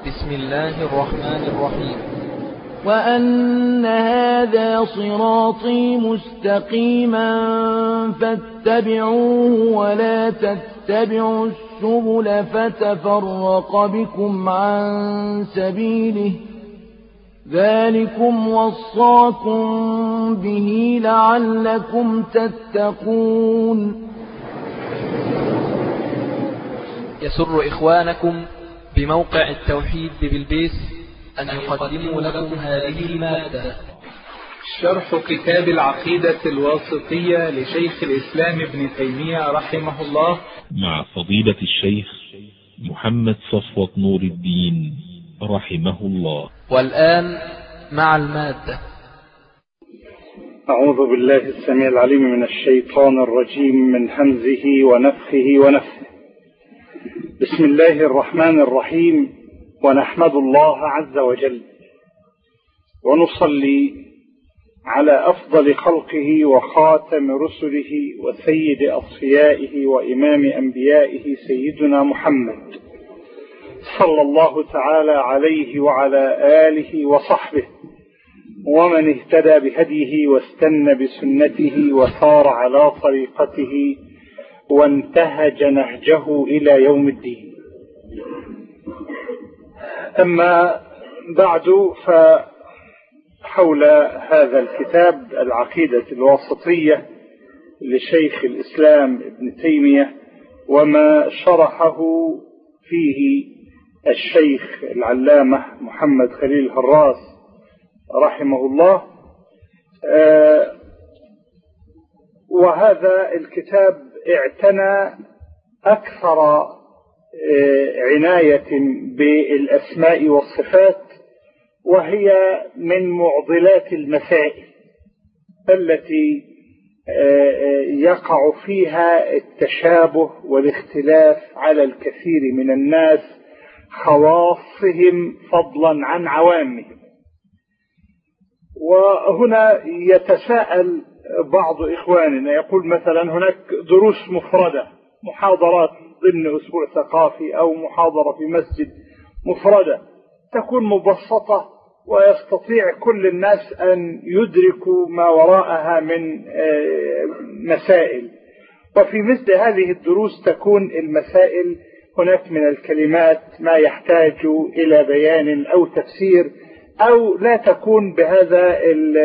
بسم الله الرحمن الرحيم. وأن هذا صراطي مستقيما فاتبعوه ولا تتبعوا السبل فتفرق بكم عن سبيله ذلكم وصاكم به لعلكم تتقون. يسر إخوانكم بموقع التوحيد ببلبيس أن يقدموا لكم هذه المادة. شرح كتاب العقيدة الواسطية لشيخ الإسلام ابن تيمية رحمه الله، مع فضيلة الشيخ محمد صفوة نور الدين رحمه الله. والآن مع المادة. أعوذ بالله السميع العليم من الشيطان الرجيم، من همزه ونفخه ونفثه. بسم الله الرحمن الرحيم. ونحمد الله عز وجل ونصلي على أفضل خلقه وخاتم رسله وسيد أصفيائه وإمام أنبيائه سيدنا محمد صلى الله تعالى عليه وعلى آله وصحبه ومن اهتدى بهديه واستنى بسنته وسار على طريقته وانتهج نهجه إلى يوم الدين. أما بعد، فحول هذا الكتاب العقيدة الواسطية لشيخ الإسلام ابن تيمية وما شرحه فيه الشيخ العلامة محمد خليل هراس رحمه الله، وهذا الكتاب اعتنى أكثر عناية بالأسماء والصفات، وهي من معضلات المسائل التي يقع فيها التشابه والاختلاف على الكثير من الناس، خواصهم فضلا عن عوامهم. وهنا يتساءل بعض إخواننا، يقول مثلا هناك دروس مفردة، محاضرات ضمن أسبوع ثقافي أو محاضرة في مسجد مفردة تكون مبسطة ويستطيع كل الناس أن يدركوا ما وراءها من مسائل، وفي مثل هذه الدروس تكون المسائل هناك من الكلمات ما يحتاج إلى بيان أو تفسير، أو لا تكون بهذا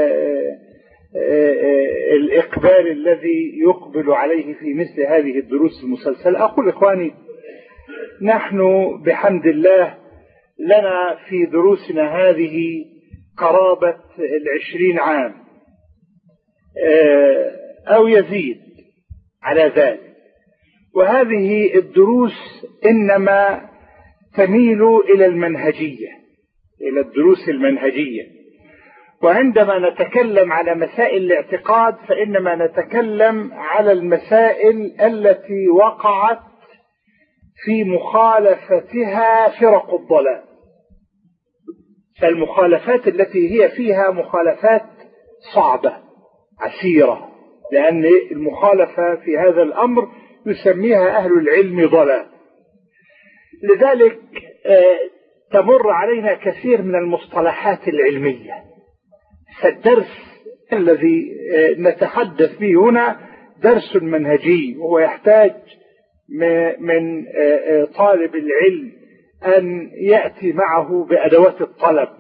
الإقبال الذي يقبل عليه في مثل هذه الدروس المسلسلة. أقول إخواني، نحن بحمد الله لنا في دروسنا هذه قرابة 20 عام أو يزيد على ذلك، وهذه الدروس إنما تميل إلى المنهجية، إلى الدروس المنهجية. وعندما نتكلم على مسائل الاعتقاد فإنما نتكلم على المسائل التي وقعت في مخالفتها فرق الضلال، فالمخالفات التي هي فيها مخالفات صعبة عسيرة، لأن المخالفة في هذا الأمر يسميها أهل العلم ضلال. لذلك تمر علينا كثير من المصطلحات العلمية، فالدرس الذي نتحدث به هنا درس منهجي، وهو يحتاج من طالب العلم أن يأتي معه بأدوات الطلب،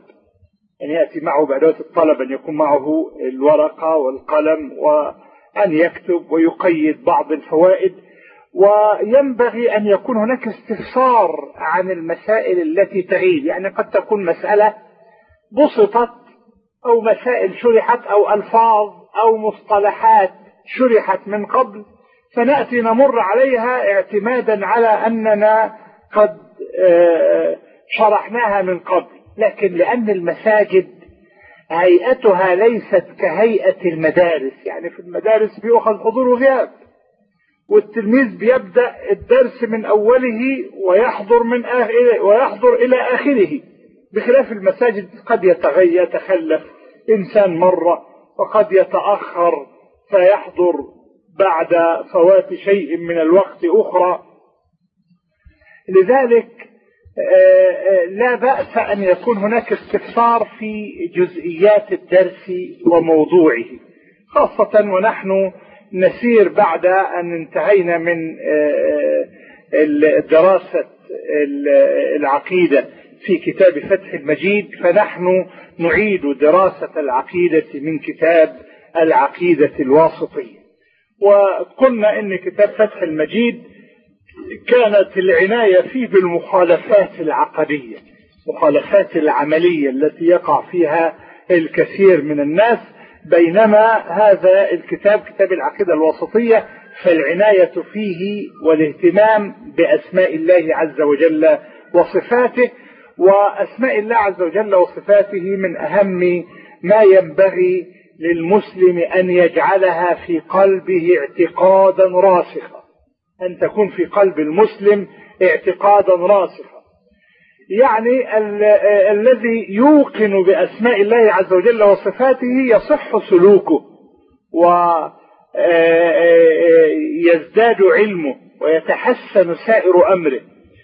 أن يكون معه الورقة والقلم وأن يكتب ويقيد بعض الفوائد، وينبغي أن يكون هناك استفسار عن المسائل التي تغيب. يعني قد تكون مسألة بسطت، أو مسائل شرحت، أو ألفاظ أو مصطلحات شرحت من قبل، فنأتي نمر عليها اعتمادا على أننا قد شرحناها من قبل. لكن لأن المساجد هيئتها ليست كهيئة المدارس، يعني في المدارس بيأخذ حضور وغياب، والتلميذ بيبدأ الدرس من أوله ويحضر إلى آخره، بخلاف المساجد قد يتخلف إنسان مرة، وقد يتأخر فيحضر بعد فوات شيء من الوقت أخرى. لذلك لا بأس أن يكون هناك استفسار في جزئيات الدرس وموضوعه، خاصة ونحن نسير بعد أن انتهينا من دراسة العقيدة في كتاب فتح المجيد، فنحن نعيد دراسة العقيدة من كتاب العقيدة الواسطية. وقلنا إن كتاب فتح المجيد كانت العناية فيه بالمخالفات العقدية، مخالفات العملية التي يقع فيها الكثير من الناس، بينما هذا الكتاب كتاب العقيدة الواسطية فالعناية فيه والاهتمام بأسماء الله عز وجل وصفاته، وأسماء الله عز وجل وصفاته من أهم ما ينبغي للمسلم أن يجعلها في قلبه اعتقادا راسخا، أن تكون في قلب المسلم اعتقادا راسخا. يعني الذي يوقن بأسماء الله عز وجل وصفاته يصح سلوكه ويزداد علمه ويتحسن سائر أمره.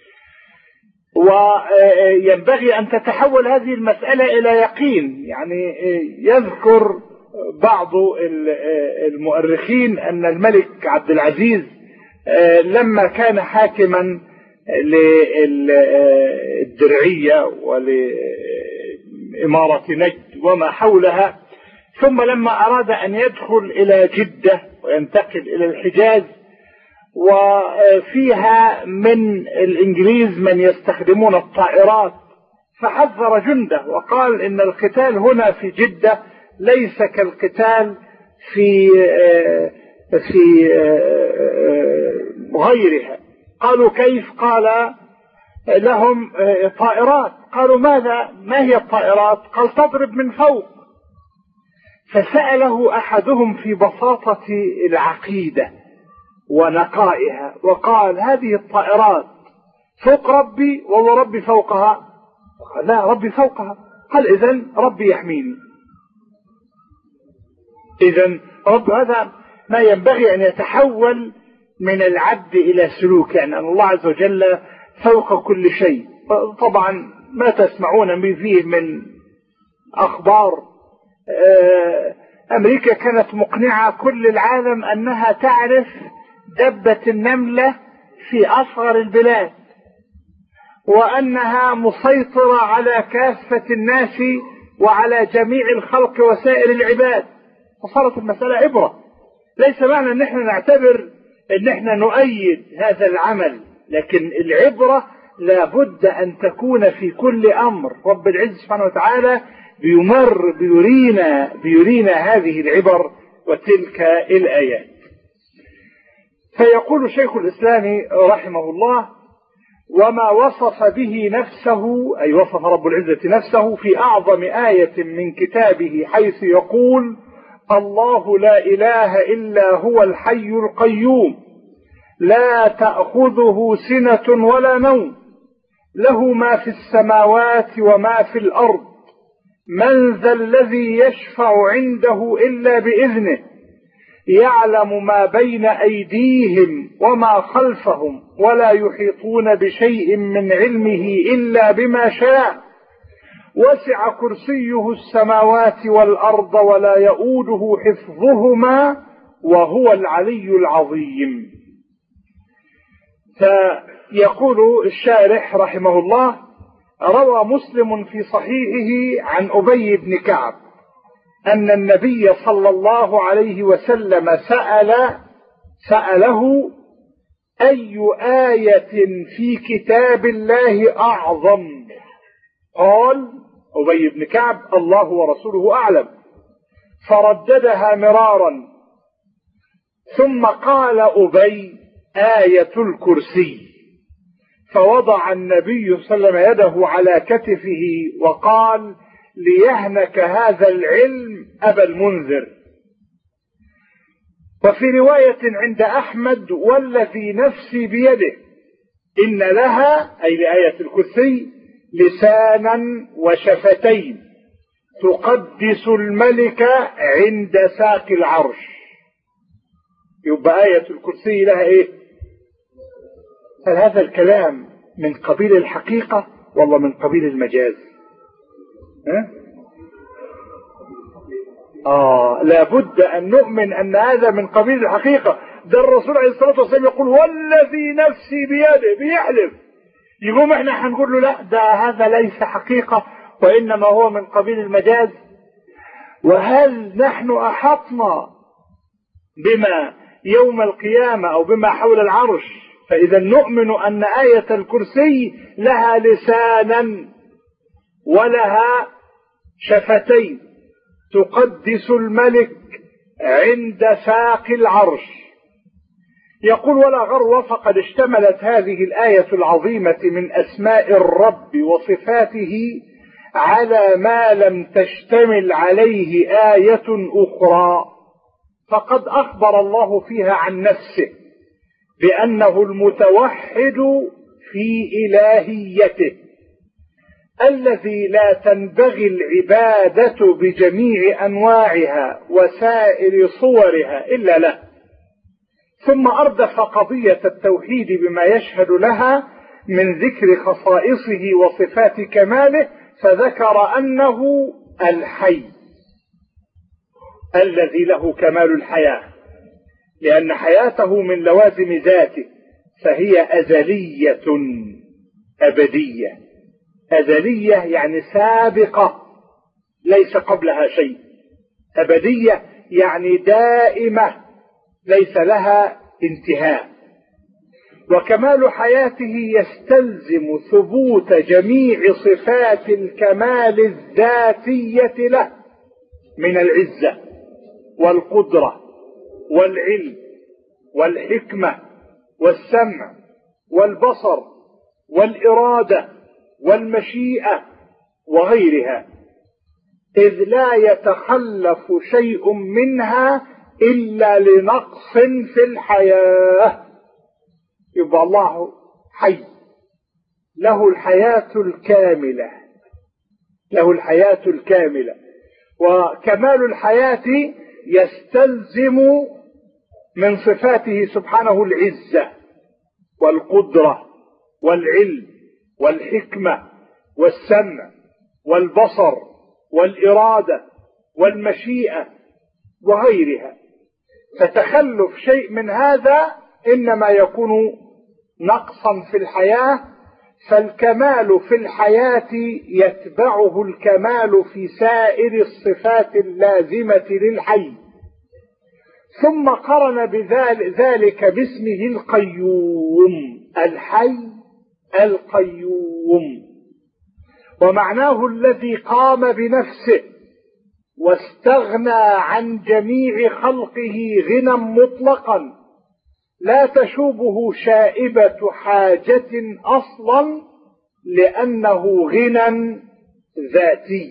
وينبغي أن تتحول هذه المسألة إلى يقين. يعني يذكر بعض المؤرخين أن الملك عبد العزيز لما كان حاكما للدرعية ولإمارة نجد وما حولها، ثم لما أراد أن يدخل إلى جدة وينتقل إلى الحجاز، وفيها من الإنجليز من يستخدمون الطائرات، فحذر جنده وقال إن القتال هنا في جدة ليس كالقتال في غيرها. قالوا كيف؟ قال لهم طائرات. قالوا ما هي الطائرات؟ قال تضرب من فوق. فسأله أحدهم في بساطة العقيدة ونقائها وقال هذه الطائرات فوق ربي والله ربي فوقها؟ قال لا، ربي فوقها. قال إذن ربي يحميني. إذن رب هذا ما ينبغي أن يتحول من العبد إلى سلوك، يعني أن الله عز وجل فوق كل شيء. طبعا ما تسمعون فيه من أخبار، أمريكا كانت مقنعة كل العالم أنها تعرف دبة النملة في أصغر البلاد، وأنها مسيطرة على كافة الناس وعلى جميع الخلق وسائر العباد. وصارت المسألة عبرة. ليس معنى أن احنا نعتبر أن احنا نؤيد هذا العمل، لكن العبرة لابد أن تكون في كل أمر. رب العزة سبحانه وتعالى بيرينا هذه العبر وتلك الآيات. فيقول شيخ الإسلام رحمه الله: وما وصف به نفسه، أي وصف رب العزة نفسه في أعظم آية من كتابه، حيث يقول: الله لا إله إلا هو الحي القيوم لا تأخذه سنة ولا نوم له ما في السماوات وما في الأرض من ذا الذي يشفع عنده إلا بإذنه يعلم ما بين أيديهم وما خلفهم ولا يحيطون بشيء من علمه إلا بما شاء وسع كرسيه السماوات والأرض ولا يؤوده حفظهما وهو العلي العظيم. فيقول الشارح رحمه الله: روى مسلم في صحيحه عن أبي بن كعب أن النبي صلى الله عليه وسلم سأله: أي آية في كتاب الله أعظم؟ قال أبي بن كعب: الله ورسوله أعلم. فرددها مرارا، ثم قال أبي: آية الكرسي. فوضع النبي صلى الله عليه وسلم يده على كتفه وقال: ليهنك هذا العلم أبا المنذر. وفي رواية عند أحمد: والذي نفسي بيده إن لها، أي لآية الكرسي، لسانا وشفتين تقدس الملك عند ساق العرش. يبقى آية الكرسي لها إيه؟ هل هذا الكلام من قبيل الحقيقة والله من قبيل المجاز؟ لابد أن نؤمن أن هذا من قبيل الحقيقة. ده الرسول عليه الصلاة والسلام يقول والذي نفسي بيده، بيحلف. يقوم احنا هنقول له لا، ده هذا ليس حقيقة وإنما هو من قبيل المجاز؟ وهل نحن أحطنا بما يوم القيامة أو بما حول العرش؟ فإذا نؤمن أن آية الكرسي لها لسانا ولها شفتين تقدس الملك عند ساق العرش. يقول ولا غرو، فقد اشتملت هذه الآية العظيمة من أسماء الرب وصفاته على ما لم تشتمل عليه آية أخرى، فقد أخبر الله فيها عن نفسه بأنه المتوحد في إلهيته الذي لا تنبغي العبادة بجميع أنواعها وسائر صورها إلا له. ثم أردف قضية التوحيد بما يشهد لها من ذكر خصائصه وصفات كماله، فذكر أنه الحي الذي له كمال الحياة، لأن حياته من لوازم ذاته، فهي أزلية أبدية. أزلية يعني سابقة ليس قبلها شيء، أبدية يعني دائمة ليس لها انتهاء. وكمال حياته يستلزم ثبوت جميع صفات الكمال الذاتية له من العزة والقدرة والعلم والحكمة والسمع والبصر والإرادة والمشيئة وغيرها، إذ لا يتخلف شيء منها إلا لنقص في الحياة. يبقى الله حي له الحياة الكاملة، له الحياة الكاملة. وكمال الحياة يستلزم من صفاته سبحانه العزة والقدرة والعلم والحكمة والسمع والبصر والإرادة والمشيئة وغيرها. فتخلف شيء من هذا إنما يكون نقصا في الحياة، فالكمال في الحياة يتبعه الكمال في سائر الصفات اللازمة للحي. ثم قرن بذلك باسمه القيوم، الحي القيوم، ومعناه الذي قام بنفسه واستغنى عن جميع خلقه غنى مطلقا لا تشوبه شائبة حاجة أصلا، لأنه غنى ذاتي،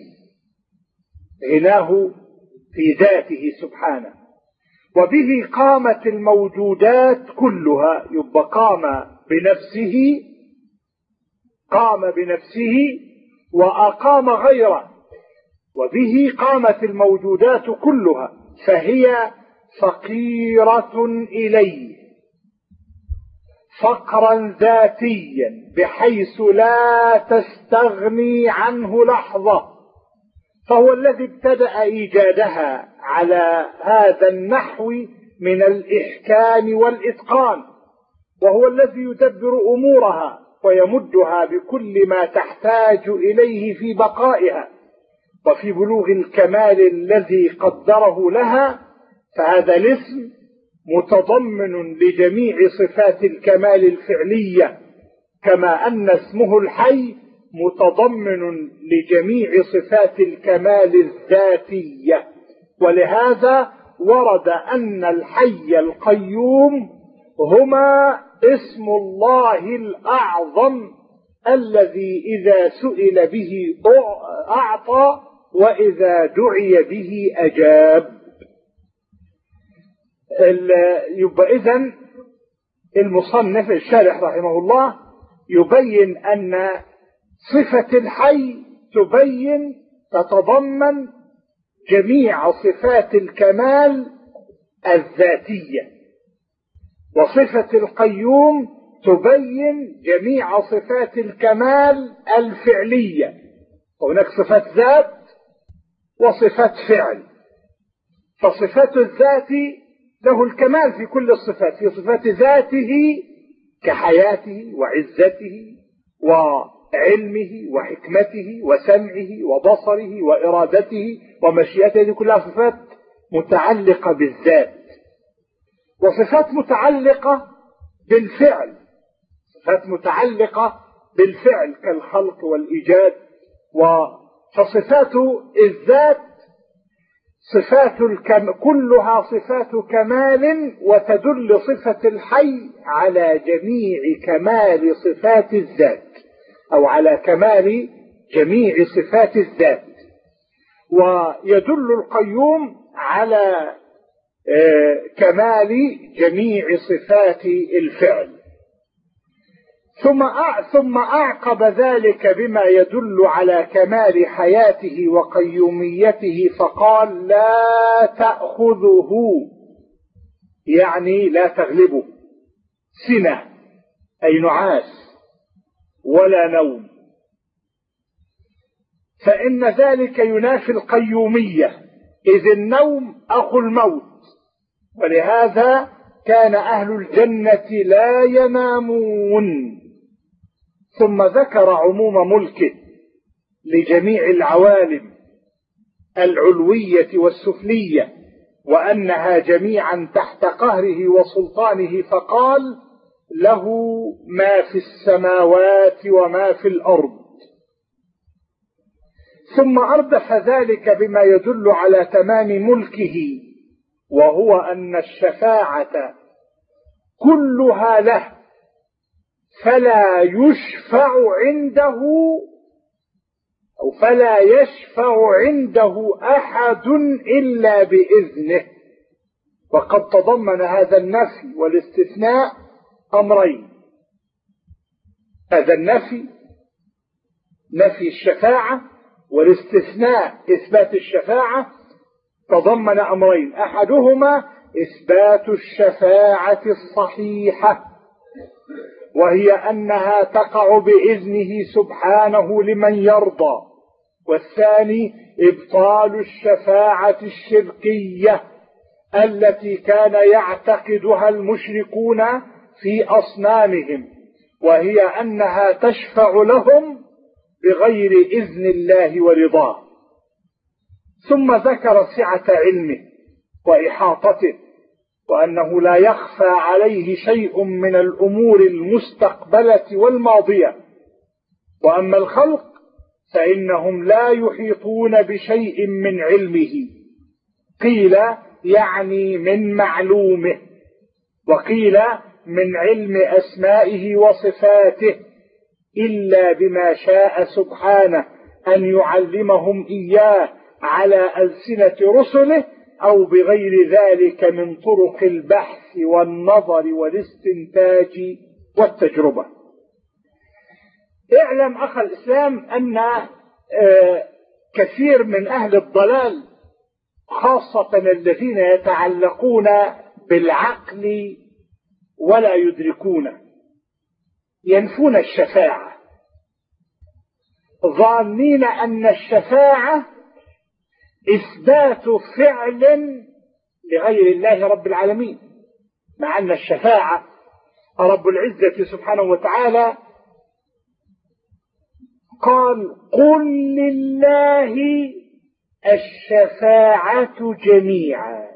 غناه في ذاته سبحانه. وبه قامت الموجودات كلها. يبقى قام بنفسه وأقام غيره، وبه قامت الموجودات كلها، فهي فقيرة إليه فقرا ذاتيا بحيث لا تستغني عنه لحظة. فهو الذي ابتدأ إيجادها على هذا النحو من الإحكام والإتقان، وهو الذي يدبر أمورها ويمدها بكل ما تحتاج إليه في بقائها وفي بلوغ الكمال الذي قدره لها. فهذا الاسم متضمن لجميع صفات الكمال الفعلية، كما أن اسمه الحي متضمن لجميع صفات الكمال الذاتية. ولهذا ورد أن الحي القيوم هما اسم الله الأعظم الذي إذا سئل به أعطى وإذا دعي به أجاب. يبقى إذن المصنف الشارح رحمه الله يبين أن صفة الحي تتضمن جميع صفات الكمال الذاتية، وصفة القيوم تبين جميع صفات الكمال الفعلية. وهناك صفات ذات وصفات فعل. فصفات الذات له الكمال في كل الصفات، في صفات ذاته كحياته وعزته وعلمه وحكمته وسمعه وبصره وإرادته ومشيئته، هذه كلها صفات متعلقة بالذات. وصفات متعلقة بالفعل، صفات متعلقة بالفعل كالخلق والإيجاد. فصفات الذات صفات كلها صفات كمال، وتدل صفة الحي على جميع كمال صفات الذات، أو على كمال جميع صفات الذات. ويدل القيوم على كمال جميع صفات الفعل. ثم أعقب ذلك بما يدل على كمال حياته وقيوميته، فقال لا تأخذه، يعني لا تغلبه، سنة أي نعاس ولا نوم، فإن ذلك ينافي القيومية، إذ النوم أخو الموت. ولهذا كان أهل الجنة لا ينامون. ثم ذكر عموم ملكه لجميع العوالم العلوية والسفلية، وأنها جميعا تحت قهره وسلطانه، فقال له ما في السماوات وما في الأرض. ثم أردف ذلك بما يدل على تمام ملكه، وهو أن الشفاعة كلها له، فلا يشفع عنده أو فلا يشفع عنده أحد إلا بإذنه. وقد تضمن هذا النفي والاستثناء أمرين. هذا النفي نفي الشفاعة، والاستثناء إثبات الشفاعة، تضمن أمرين: أحدهما إثبات الشفاعة الصحيحة، وهي أنها تقع بإذنه سبحانه لمن يرضى، والثاني إبطال الشفاعة الشركية التي كان يعتقدها المشركون في أصنامهم، وهي أنها تشفع لهم بغير إذن الله ورضاه. ثم ذكر سعة علمه وإحاطته، وأنه لا يخفى عليه شيء من الأمور المستقبلة والماضية. وأما الخلق فإنهم لا يحيطون بشيء من علمه، قيل يعني من معلومه، وقيل من علم أسمائه وصفاته، إلا بما شاء سبحانه أن يعلمهم إياه على ألسنة رسله، أو بغير ذلك من طرق البحث والنظر والاستنتاج والتجربة. اعلم أخ الإسلام أن كثير من أهل الضلال، خاصة الذين يتعلقون بالعقل ولا يدركونه، ينفون الشفاعة، ظانين أن الشفاعة إثبات فعل لغير الله رب العالمين، مع أن الشفاعة رب العزة سبحانه وتعالى قال: قل لله الشفاعة جميعا.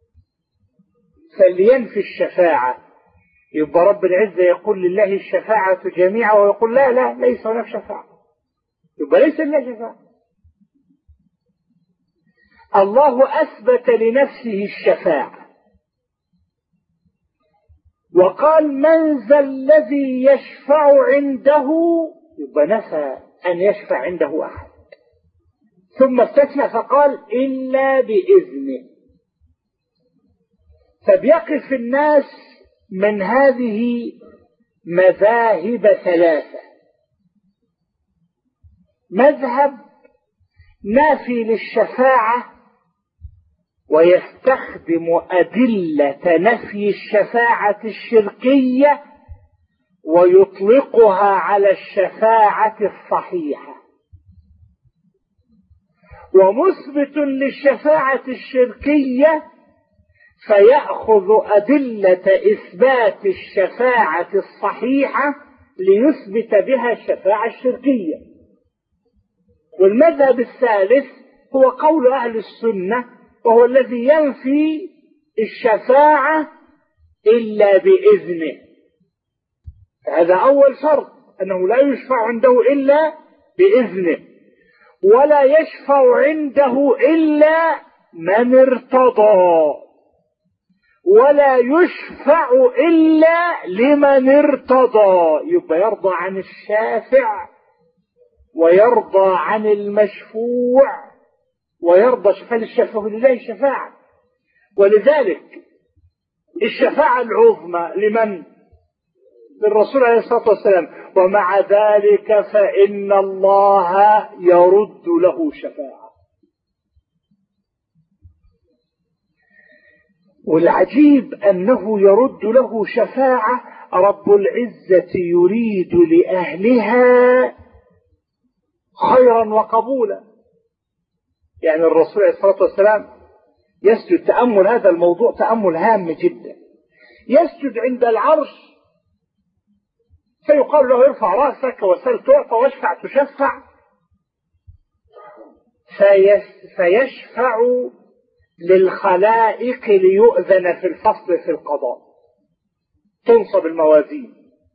فلينفي الشفاعة، يبقى رب العزة يقول لله الشفاعة جميعا، ويقول لا لا ليس هناك شفاعة، يبقى ليس لله شفاعة. الله أثبت لنفسه الشفاعة وقال: من ذا الذي يشفع عنده، يبقى نفى أن يشفع عنده أحد، ثم استثنى فقال: إلا بإذنه. فبيقف الناس من هذه مذاهب ثلاثة: مذهب نافي للشفاعة ويستخدم أدلة نفي الشفاعة الشركية ويطلقها على الشفاعة الصحيحة، ومثبت للشفاعة الشركية فيأخذ أدلة إثبات الشفاعة الصحيحة ليثبت بها الشفاعة الشركية. والمذهب الثالث هو قول أهل السنة، وهو الذي ينفي الشفاعة إلا بإذنه. هذا أول شرط، أنه لا يشفع عنده إلا بإذنه، ولا يشفع عنده إلا من ارتضى، ولا يشفع إلا لمن ارتضى. يبقى يرضى عن الشافع ويرضى عن المشفوع ويرضى شفاعة الشفاعة لله شفاعة. ولذلك الشفاعة العظمى لمن؟ للرسول عليه الصلاة والسلام، ومع ذلك فإن الله يرد له شفاعة. والعجيب أنه يرد له شفاعة رب العزة يريد لأهلها خيرا وقبولا. يعني الرسول عليه الصلاة والسلام يسجد، تأمل هذا الموضوع تأمل هام جدا، يسجد عند العرش فيقال له ارفع رأسك وسل تعطى واشفع تشفع، فيشفع للخلائق ليؤذن في الفصل في القضاء، تنصب الموازين.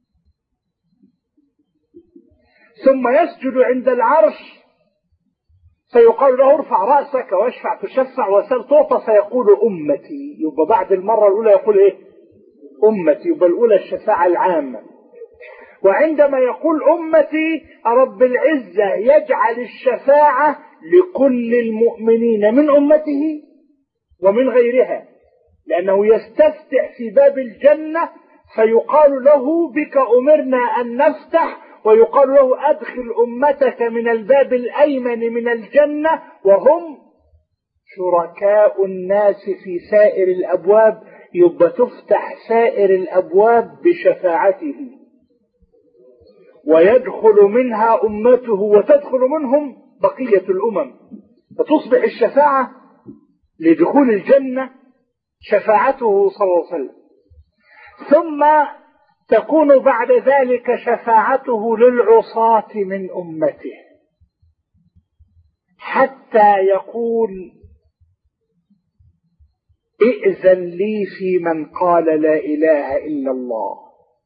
ثم يسجد عند العرش فيقال له ارفع رأسك واشفع تشفع وسل تعطى، فيقول أمتي. يبقى بعد المرة الأولى يقول إيه؟ أمتي. يبقى الأولى الشفاعة العامة. وعندما يقول أمتي رب العزة يجعل الشفاعة لكل المؤمنين من أمته ومن غيرها، لأنه يستفتح في باب الجنة فيقال له بك أمرنا أن نفتح، ويقال له أدخل أمتك من الباب الأيمن من الجنة، وهم شركاء الناس في سائر الأبواب. يبقى تفتح سائر الأبواب بشفاعته، ويدخل منها أمته وتدخل منهم بقية الأمم، فتصبح الشفاعة لدخول الجنة شفاعته صلى الله عليه وسلم. ثم تكون بعد ذلك شفاعته للعصاة من أمته، حتى يقول ائذن لي في من قال لا إله إلا الله،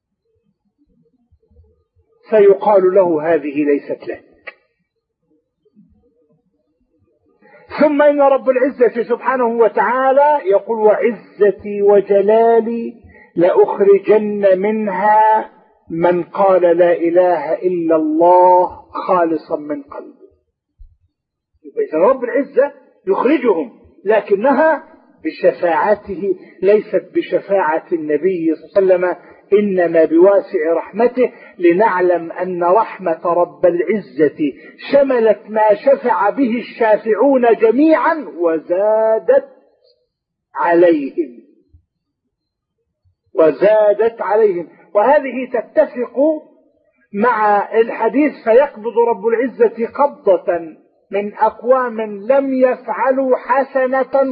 فيقال له هذه ليست لك. ثم إن رب العزة سبحانه وتعالى يقول وعزتي وجلالي لأخرجن منها من قال لا إله إلا الله خالصا من قلبه. إذا رب العزة يخرجهم، لكنها بشفاعته ليست بشفاعة النبي صلى الله عليه وسلم، إنما بواسع رحمته، لنعلم أن رحمة رب العزة شملت ما شفع به الشافعون جميعا وزادت عليهم. وهذه تتفق مع الحديث فيقبض رب العزة قبضة من أقوام لم يفعلوا حسنة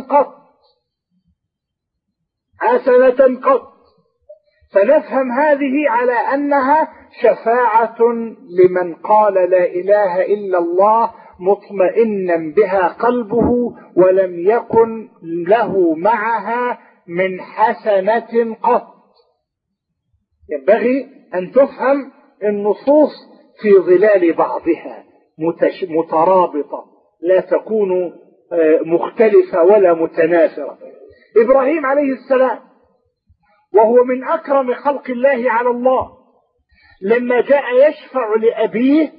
قط، فنفهم هذه على أنها شفاعة لمن قال لا إله إلا الله مطمئنا بها قلبه ولم يكن له معها من حسنة قط. ينبغي أن تفهم النصوص في ظلال بعضها مترابطة، لا تكون مختلفة ولا متنافرة. إبراهيم عليه السلام وهو من أكرم خلق الله على الله، لما جاء يشفع لأبيه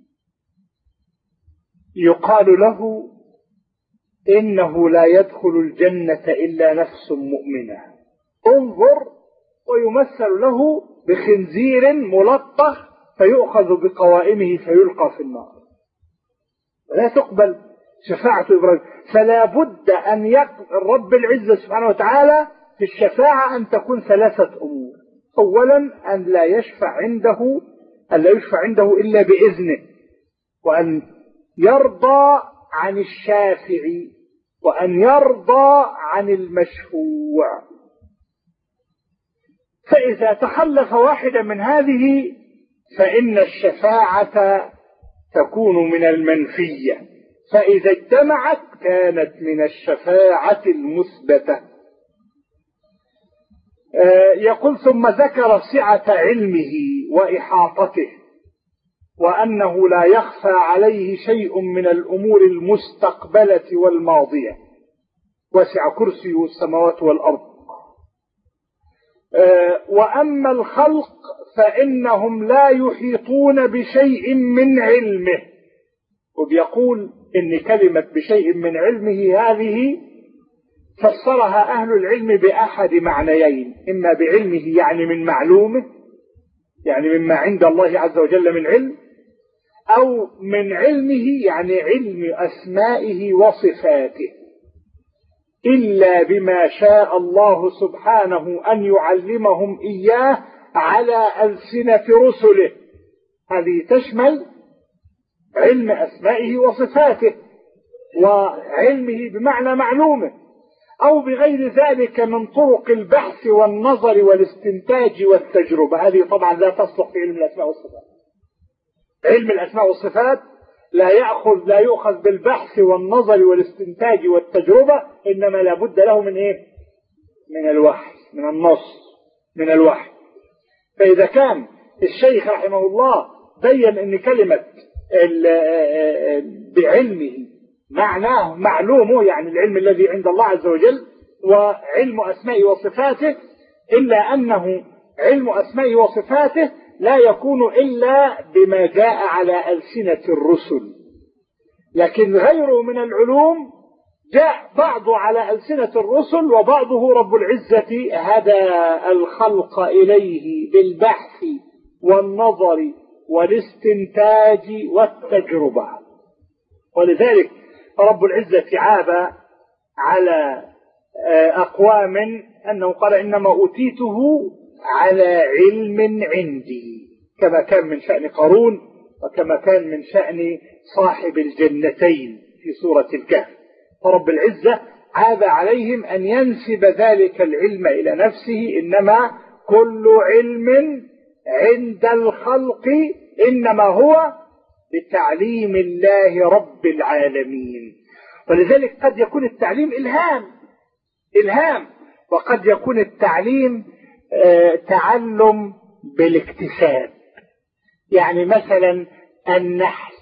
يقال له إنه لا يدخل الجنة إلا نفس مؤمنة. انظر، ويمثل له بخنزير ملطخ فيؤخذ بقوائمه فيلقى في النار. لا تقبل شفاعة إبراهيم. فلا بد أن يقبل رب العزة سبحانه وتعالى في الشفاعة أن تكون ثلاثة أمور. أولا أن لا يشفع عنده إلا بإذنه، وأن يرضى عن الشافع، وأن يرضى عن المشفوع. فإذا تخلف واحدة من هذه فإن الشفاعة تكون من المنفية، فإذا اجتمعت كانت من الشفاعة المثبتة. يقول ثم ذكر سعة علمه وإحاطته، وأنه لا يخفى عليه شيء من الأمور المستقبلة والماضية، وسع كرسيه السماوات والأرض. وأما الخلق فإنهم لا يحيطون بشيء من علمه. وبيقول إن كلمة بشيء من علمه هذه فسرها أهل العلم بأحد معنيين: إما بعلمه يعني من معلومه، يعني مما عند الله عز وجل من علم، أو من علمه يعني علم أسمائه وصفاته، إلا بما شاء الله سبحانه أن يعلمهم إياه على ألسنة رسله. هذه تشمل علم أسمائه وصفاته، وعلمه بمعنى معلومه، أو بغير ذلك من طرق البحث والنظر والاستنتاج والتجربة. هذه طبعا لا تصلح في علم الأسماء والصفات. علم الأسماء والصفات لا يؤخذ بالبحث والنظر والاستنتاج والتجربة، إنما لا بد له من إيه؟ من الوحي، من النص، من الوحي. فإذا كان الشيخ رحمه الله بين أن كلمة بعلمه معناه معلومه، يعني العلم الذي عند الله عز وجل، وعلم أسمائه وصفاته، إلا أنه علم أسمائه وصفاته لا يكون إلا بما جاء على ألسنة الرسل، لكن غيره من العلوم جاء بعضه على ألسنة الرسل، وبعضه رب العزة هدى الخلق إليه بالبحث والنظر والاستنتاج والتجربة. ولذلك رب العزة عاب على أقوام أنه قال إنما أوتيته على علم عندي، كما كان من شأن قارون، وكما كان من شأن صاحب الجنتين في سورة الكهف. فرب العزة عاب عليهم أن ينسب ذلك العلم إلى نفسه، إنما كل علم عند الخلق إنما هو بتعليم الله رب العالمين. ولذلك قد يكون التعليم إلهام، وقد يكون التعليم تعلم بالاكتساب. يعني مثلا النحل،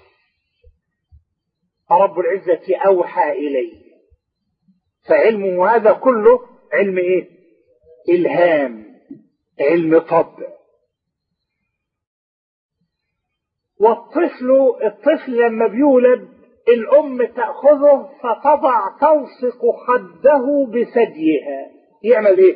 رب العزة أوحى إليه، فعلمه هذا كله علم إيه؟ إلهام، علم طبع. والطفل لما بيولد الأم تأخذه تلصق خده بثديها، يعمل إيه؟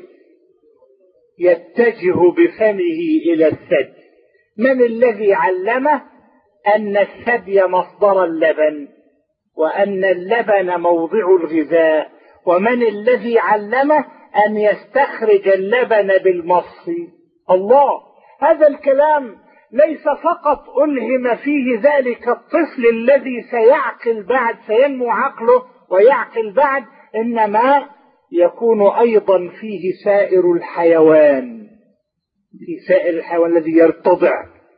يتجه بفمه إلى الثدي. من الذي علمه أن الثدي مصدر اللبن، وأن اللبن موضع الغذاء؟ ومن الذي علمه أن يستخرج اللبن بالمص؟ الله. هذا الكلام ليس فقط ألهم فيه ذلك الطفل الذي سيعقل بعد، سينمو عقله ويعقل بعد، إنما يكون أيضا فيه سائر الحيوان، الذي يرتضع.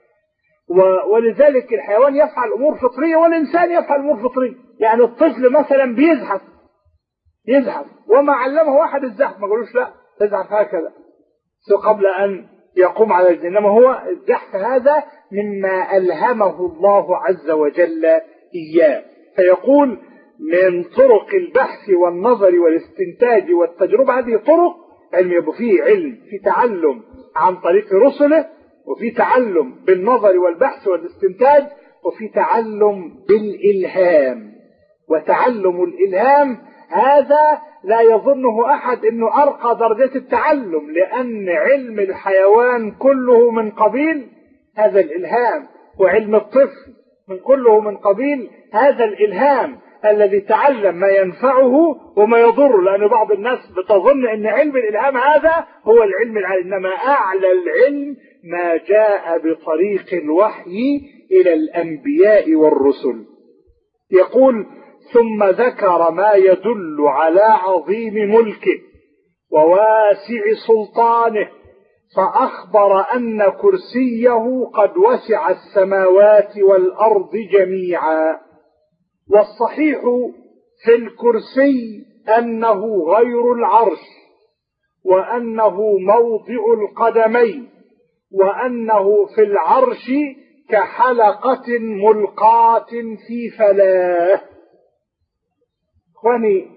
ولذلك الحيوان يفعل أمور فطرية والإنسان يفعل أمور فطرية. يعني الطفل مثلا يزحف وما علمه أحد الزحف، ما قالوش لا تزحف هكذا قبل أن يقوم على الجنة، إنما هو الزحف هذا مما ألهمه الله عز وجل إياه. فيقول من طرق البحث والنظر والاستنتاج والتجربة، هذه طرق علم. يبقى فيه علم في تعلم عن طريق رسله، وفي تعلم بالنظر والبحث والاستنتاج، وفي تعلم بالإلهام. وتعلم الإلهام هذا لا يظنه أحد أنه أرقى درجة التعلم، لأن علم الحيوان كله من قبيل هذا الإلهام، وعلم الطفل من كله من قبيل هذا الإلهام. الذي تعلم ما ينفعه وما يضره، لأن بعض الناس بتظن أن علم الإلهام هذا هو العلم العالي، إنما أعلى العلم ما جاء بطريق الوحي إلى الأنبياء والرسل. يقول: ثم ذكر ما يدل على عظيم ملكه وواسع سلطانه، فأخبر أن كرسيه قد وسع السماوات والأرض جميعا. والصحيح في الكرسي أنه غير العرش، وأنه موضع القدمين، وأنه في العرش كحلقة ملقاة في فلاة. إخواني،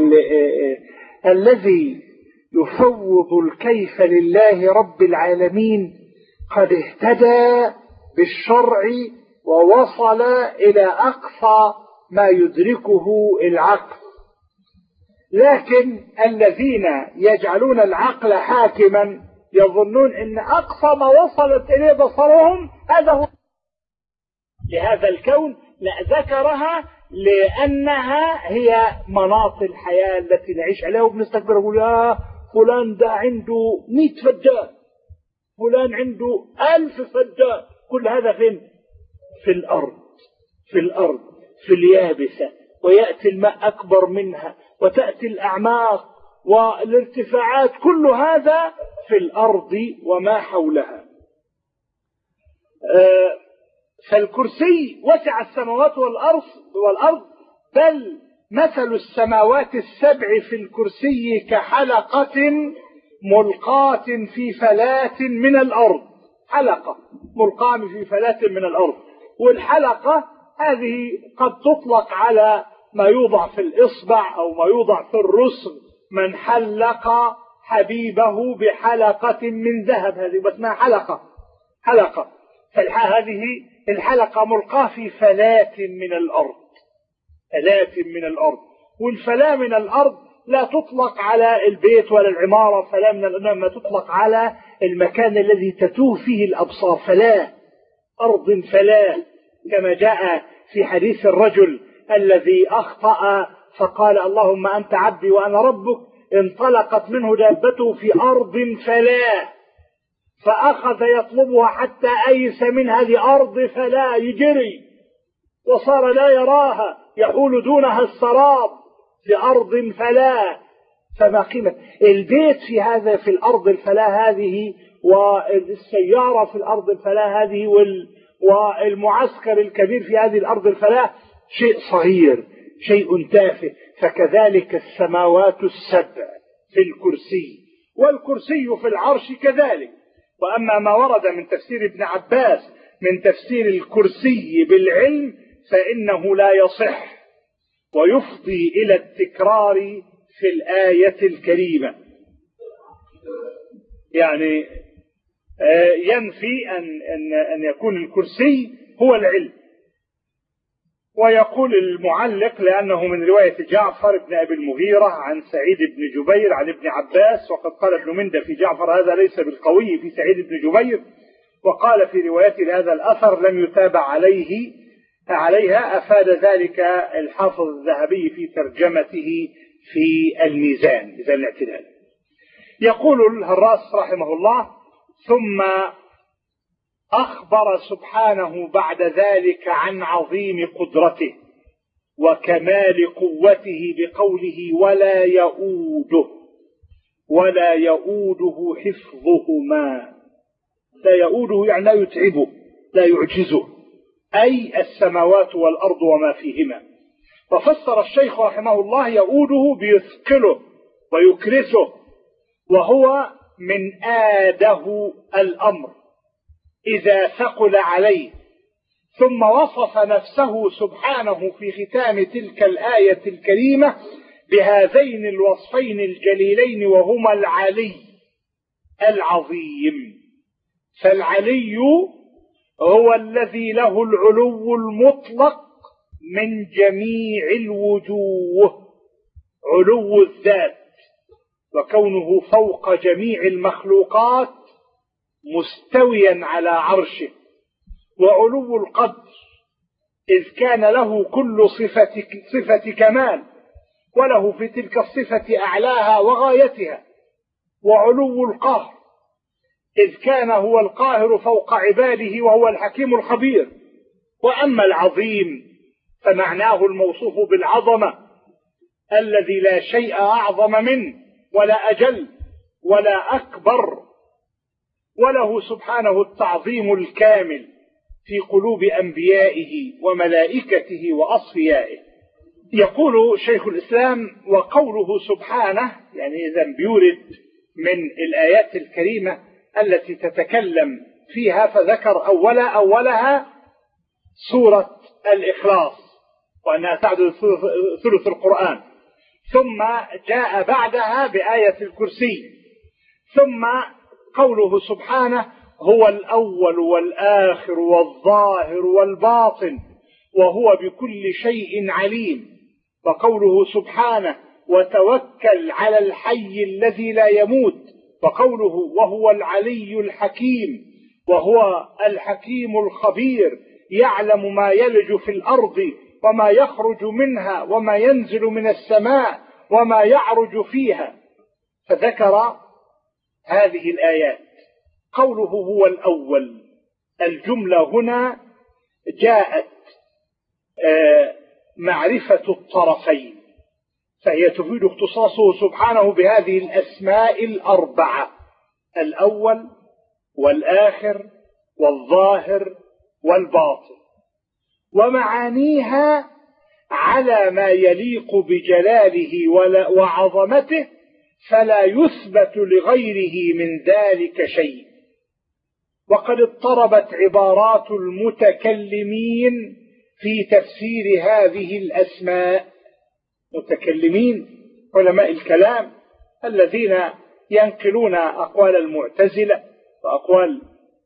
الذي يفوض الكيف لله رب العالمين قد اهتدى بالشرع ووصل إلى أقصى ما يدركه العقل. لكن الذين يجعلون العقل حاكما يظنون أن أقصى ما وصلت إليه بصرهم هذا هو لهذا الكون. لا، ذكرها لأنها هي مناط الحياة التي نعيش عليها، وبنستكبر نقول يا فلان ده عنده 100 فدان، فلان عنده 1000 فدان. كل هذا فين؟ في الأرض، في الأرض، في اليابسة، ويأتي الماء أكبر منها، وتأتي الأعماق والارتفاعات، كل هذا في الأرض وما حولها. فالكرسي وسع السماوات والأرض، بل مثل السماوات السبع في الكرسي كحلقة ملقاة في فلاة من الأرض. حلقة ملقاة في فلاة من الأرض، والحلقة هذه قد تطلق على ما يوضع في الإصبع أو ما يوضع في الرسغ. من حلق حبيبه بحلقة من ذهب، هذه اسمها حلقة. هذه الحلقة ملقاة في فلاة من الأرض، فلاة من الأرض. والفلاة من الأرض لا تطلق على البيت ولا العمارة، فلاة من الأرض ما تطلق على المكان الذي تتوه فيه الأبصار. فلاة، أرض فلاة، كما جاء في حديث الرجل الذي أخطأ فقال اللهم أنت عبدي وأنا ربك، انطلقت منه دابته في أرض فلاة، فأخذ يطلبها حتى أيس من هذه أرض فلاة، يجري وصار لا يراها، يحول دونها السراب في أرض فلاة. فما قيمة البيت في الأرض الفلاة هذه، والسيارة في الأرض الفلاة هذه، والمعسكر الكبير في هذه الأرض الفلاة شيء صغير، شيء تافه. فكذلك السماوات السبع في الكرسي، والكرسي في العرش كذلك. وأما ما ورد من تفسير ابن عباس من تفسير الكرسي بالعلم فإنه لا يصح، ويفضي إلى التكرار في الآية الكريمة، يعني ينفي أن يكون الكرسي هو العلم. ويقول المعلق لأنه من رواية جعفر بن أبي المغيرة عن سعيد بن جبير عن ابن عباس، وقد قال ابن مندى في جعفر هذا ليس بالقوي في سعيد بن جبير، وقال في روايته لهذا الأثر لم يتابع عليها. أفاد ذلك الحافظ الذهبي في ترجمته في الميزان، ميزان الاعتدال. يقول الهراس رحمه الله: ثم أخبر سبحانه بعد ذلك عن عظيم قدرته وكمال قوته بقوله: ولا يؤوده حفظهما. لا يؤوده يعني لا يتعبه، لا يعجزه، أي السماوات والأرض وما فيهما. ففسر الشيخ رحمه الله يؤوده بيثقله ويكرسه، وهو من آده الأمر إذا ثقل عليه. ثم وصف نفسه سبحانه في ختام تلك الآية الكريمة بهذين الوصفين الجليلين، وهما العلي العظيم. فالعلي هو الذي له العلو المطلق من جميع الوجوه، علو الذات، وكونه فوق جميع المخلوقات مستويا على عرشه. وعلو القدر إذ كان له كل صفة كمال، وله في تلك الصفة أعلاها وغايتها وعلو القهر، إذ كان هو القاهر فوق عباده وهو الحكيم الخبير. وأما العظيم فمعناه الموصوف بالعظمة الذي لا شيء أعظم منه ولا أجل ولا أكبر، وله سبحانه التعظيم الكامل في قلوب أنبيائه وملائكته وأصفيائه. يقول شيخ الإسلام: وقوله سبحانه، يعني إذا بيورد من الآيات الكريمة التي تتكلم فيها، فذكر أولها سورة الإخلاص وأنها تعدل ثلث القرآن، ثم جاء بعدها بآية الكرسي، ثم قوله سبحانه: هو الأول والآخر والظاهر والباطن وهو بكل شيء عليم. وقوله سبحانه: وتوكل على الحي الذي لا يموت. وقوله: وهو العلي الحكيم وهو الحكيم الخبير يعلم ما يلج في الأرض وما يخرج منها وما ينزل من السماء وما يعرج فيها. فذكر هذه الآيات. قوله هو الأول، الجملة هنا جاءت معرفة الطرفين، فهي تفيد اختصاصه سبحانه بهذه الأسماء الأربعة: الأول والآخر والظاهر والباطن، ومعانيها على ما يليق بجلاله وعظمته، فلا يثبت لغيره من ذلك شيء. وقد اضطربت عبارات المتكلمين في تفسير هذه الأسماء. متكلمين علماء الكلام الذين ينقلون أقوال المعتزلة وأقوال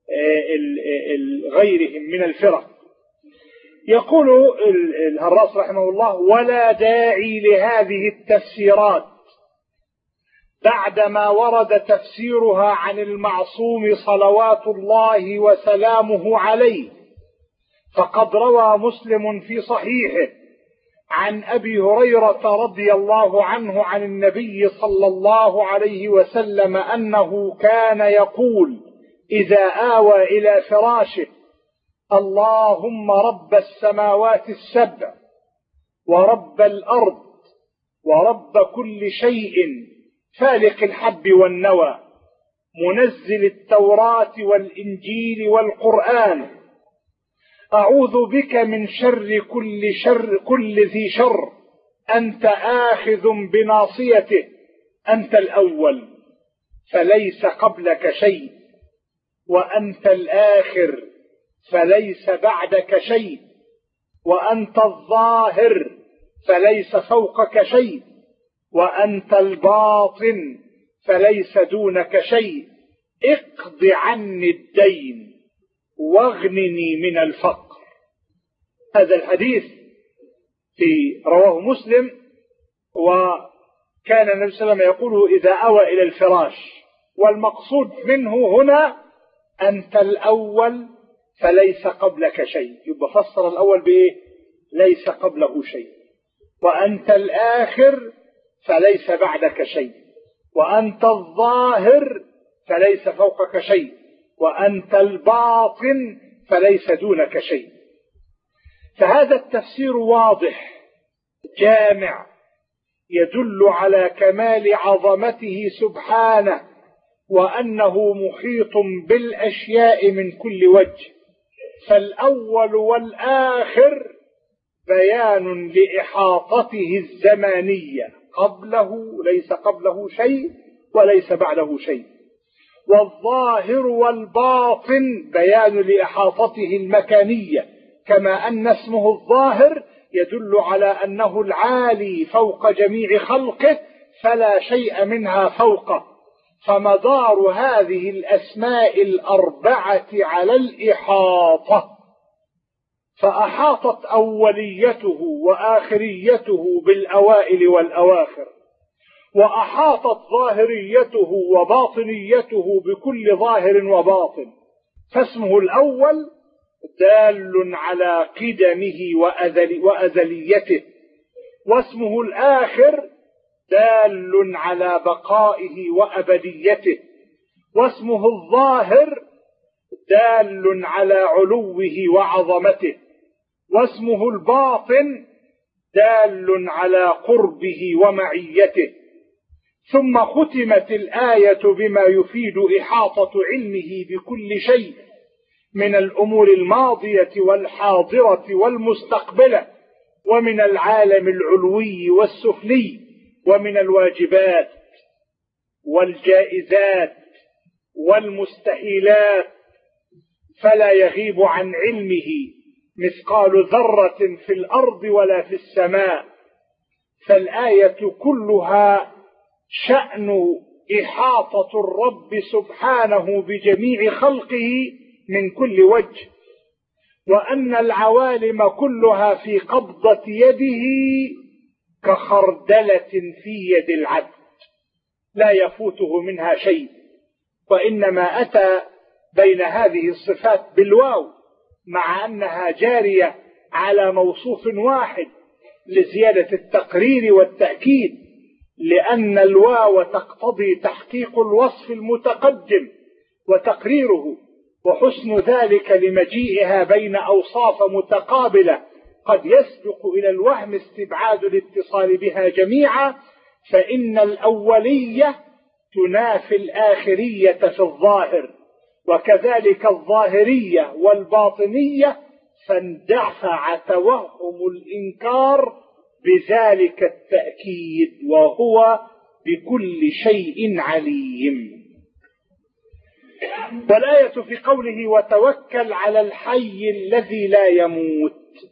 غيرهم من الفرق. يقول الهراس رحمه الله: ولا داعي لهذه التفسيرات بعدما ورد تفسيرها عن المعصوم صلوات الله وسلامه عليه. فقد روى مسلم في صحيحه عن أبي هريرة رضي الله عنه عن النبي صلى الله عليه وسلم أنه كان يقول إذا آوى إلى فراشه: اللهم رب السماوات السبع ورب الأرض ورب كل شيء فالق الحب والنوى منزل التوراة والإنجيل والقرآن، أعوذ بك من شر كل ذي شر، أنت آخذ بناصيته، أنت الأول فليس قبلك شيء، وأنت الآخر فليس بعدك شيء، وأنت الظاهر فليس فوقك شيء، وأنت الباطن فليس دونك شيء، اقض عني الدين واغنني من الفقر. هذا الحديث رواه مسلم، وكان النبي صلى الله عليه وسلم يقوله إذا أوى إلى الفراش، والمقصود منه هنا أنت الأول فليس قبلك شيء. يبقى فسر الأول بإيه؟ ليس قبله شيء. وأنت الآخر فليس بعدك شيء، وأنت الظاهر فليس فوقك شيء، وأنت الباطن فليس دونك شيء. فهذا التفسير واضح جامع يدل على كمال عظمته سبحانه، وأنه محيط بالأشياء من كل وجه. فالأول والآخر بيان لإحاطته الزمانية، قبله ليس قبله شيء وليس بعده شيء. والظاهر والباطن بيان لإحاطته المكانية، كما أن اسمه الظاهر يدل على أنه العالي فوق جميع خلقه فلا شيء منها فوقه. فمدار هذه الأسماء الأربعة على الإحاطة، فأحاطت أوليته وآخريته بالأوائل والأواخر، وأحاطت ظاهريته وباطنيته بكل ظاهر وباطن. فاسمه الأول دال على قدمه وأزليته، واسمه الآخر دال على بقائه وأبديته، واسمه الظاهر دال على علوه وعظمته، واسمه الباطن دال على قربه ومعيته. ثم ختمت الآية بما يفيد إحاطة علمه بكل شيء من الأمور الماضية والحاضرة والمستقبلة، ومن العالم العلوي والسفلي، ومن الواجبات والجائزات والمستحيلات، فلا يغيب عن علمه مثقال ذرة في الأرض ولا في السماء. فالآية كلها شأن إحاطة الرب سبحانه بجميع خلقه من كل وجه، وأن العوالم كلها في قبضة يده كخردلة في يد العبد لا يفوته منها شيء. وإنما أتى بين هذه الصفات بالواو مع أنها جارية على موصوف واحد لزيادة التقرير والتأكيد، لأن الواو تقتضي تحقيق الوصف المتقدم وتقريره، وحسن ذلك لمجيئها بين أوصاف متقابلة قد يسبق إلى الوهم استبعاد الاتصال بها جميعا، فإن الأولية تنافي الآخرية في الظاهر، وكذلك الظاهرية والباطنية، فاندفع توهم الإنكار بذلك التأكيد، وهو بكل شيء عليم. والآية في قوله وتوكل على الحي الذي لا يموت،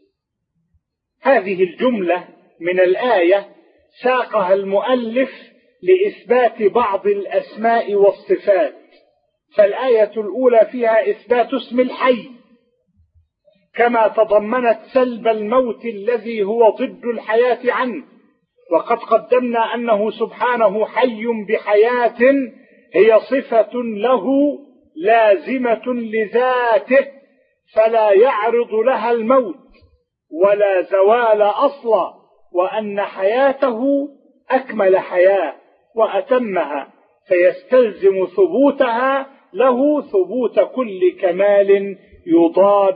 هذه الجملة من الآية ساقها المؤلف لإثبات بعض الأسماء والصفات. فالآية الأولى فيها إثبات اسم الحي، كما تضمنت سلب الموت الذي هو ضد الحياة عنه، وقد قدمنا أنه سبحانه حي بحياة هي صفة له لازمة لذاته، فلا يعرض لها الموت ولا زوال أصلا، وأن حياته أكمل حياة وأتمها، فيستلزم ثبوتها له ثبوت كل كمال يضاد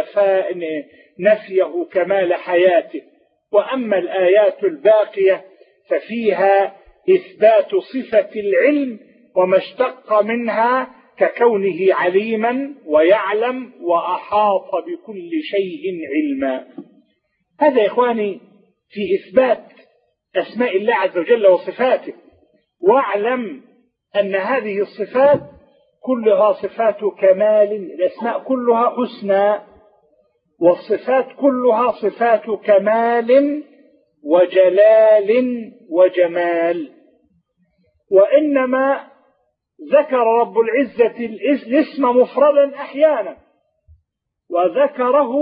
نفيه كمال حياته. وأما الآيات الباقية ففيها إثبات صفة العلم وما اشتق منها ككونه عليما ويعلم وأحاط بكل شيء علما. هذا يا إخواني في إثبات أسماء الله عز وجل وصفاته. واعلم أن هذه الصفات كلها صفات كمال، الأسماء كلها حسنى، والصفات كلها صفات كمال وجلال وجمال. وإنما ذكر رب العزة الاسم مفردا أحيانا، وذكره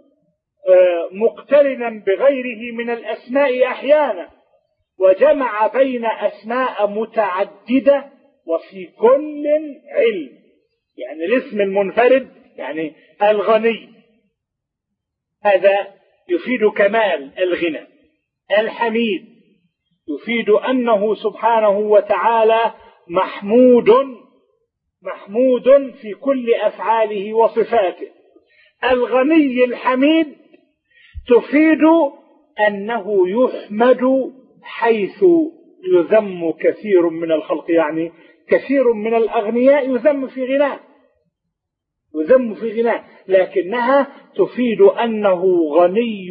مقترنا بغيره من الأسماء أحيانا، وجمع بين أسماء متعددة وفي كل علم. يعني الاسم المنفرد يعني الغني، هذا يفيد كمال الغنى. الحميد يفيد أنه سبحانه وتعالى محمود في كل أفعاله وصفاته. الغني الحميد تفيد أنه يحمد حيث يذم كثير من الخلق، يعني كثير من الأغنياء يذم في غناه، لكنها تفيد أنه غني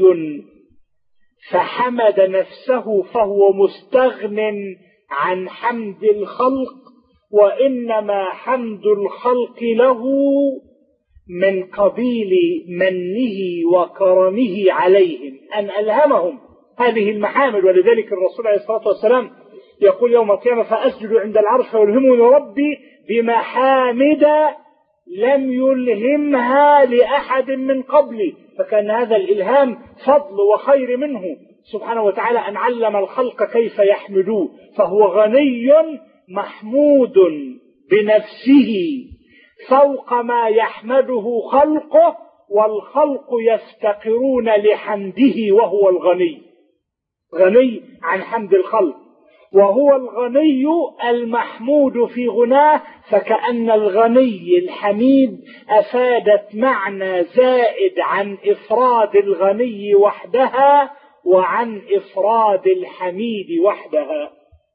فحمد نفسه فهو مستغن عن حمد الخلق، وإنما حمد الخلق له من قبيل منه وكرمه عليهم أن ألهمهم هذه المحامد. ولذلك الرسول عليه الصلاة والسلام يقول يوم القيامة فأسجد عند العرش فيلهمني ربي بمحامد لم يلهمها لأحد من قبلي. فكان هذا الإلهام فضل وخير منه سبحانه وتعالى أن علم الخلق كيف يحمدوه. فهو غني محمود بنفسه فوق ما يحمده خلقه، والخلق يفتقرون لحمده وهو الغني، غني عن حمد الخلق، وهو الغني المحمود في غناه، فكأن الغني الحميد أفادت معنى زائد عن إفراد الغني وحدها وعن إفراد الحميد وحدها.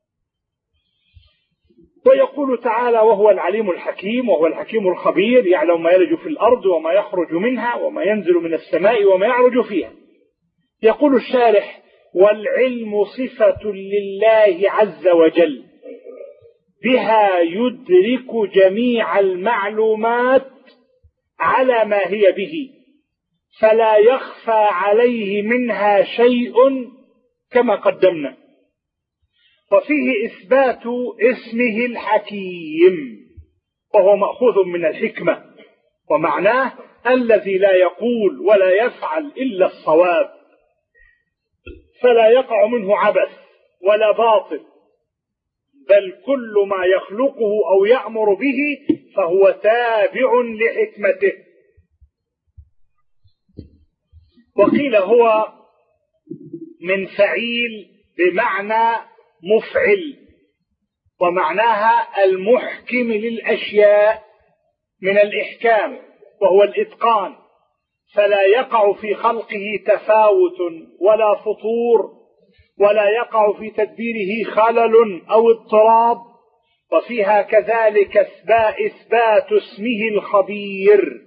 ويقول تعالى: وهو العليم الحكيم، وهو الحكيم الخبير، يعلم ما يلج في الأرض وما يخرج منها وما ينزل من السماء وما يعرج فيها. يقول الشارح: والعلم صفة لله عز وجل بها يدرك جميع المعلومات على ما هي به، فلا يخفى عليه منها شيء كما قدمنا. وفيه إثبات اسمه الحكيم، وهو مأخوذ من الحكمة، ومعناه الذي لا يقول ولا يفعل إلا الصواب، فلا يقع منه عبث ولا باطل، بل كل ما يخلقه أو يأمر به فهو تابع لحكمته. وقيل هو من فعيل بمعنى مفعل، ومعناها المحكم للأشياء من الإحكام، وهو الإتقان، فلا يقع في خلقه تفاوت ولا فطور، ولا يقع في تدبيره خلل أو اضطراب. وفيها كذلك إثبات اسمه الخبير،